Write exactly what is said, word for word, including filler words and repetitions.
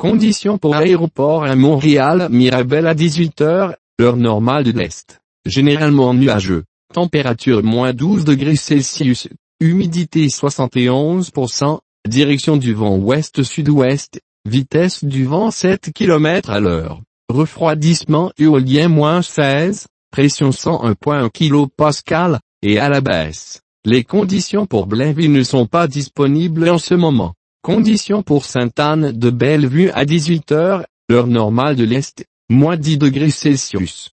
Conditions pour aéroport à Montréal Mirabel à dix-huit heures, heure normale de l'Est. Généralement nuageux. Température moins douze degrés Celsius. Humidité soixante et onze pour cent. Direction du vent ouest-sud-ouest. Vitesse du vent sept kilomètres à l'heure. Refroidissement éolien moins seize. Pression cent un virgule un kilopascal. Et à la baisse. Les conditions pour Blainville ne sont pas disponibles en ce moment. Conditions pour Sainte-Anne de Bellevue à dix-huit heures, heure normale de l'Est, moins dix degrés Celsius.